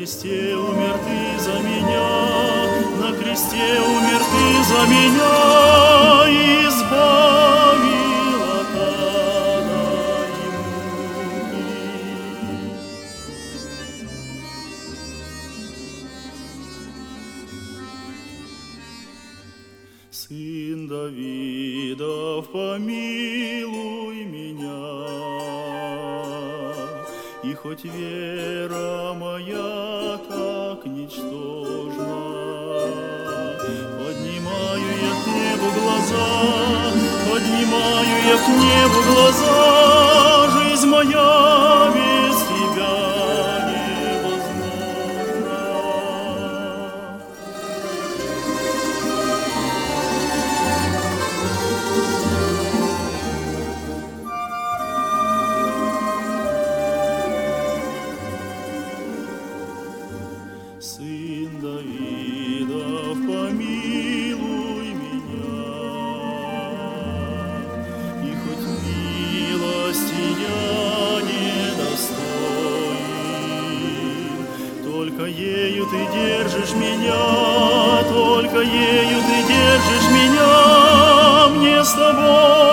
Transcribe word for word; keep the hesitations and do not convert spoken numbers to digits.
кресте умер ты за меня, на кресте умер ты за меня, и избавил от ада и муки. Сын Давидов, помилуй меня, и хоть вера моя так ничтожна, поднимаю я к небу глаза, поднимаю я к небу глаза, жизнь моя без тебя невозможна. Сын Давидов, помилуй меня, и хоть милости я недостоин, только ею ты держишь меня, только ею ты держишь меня, мне с тобой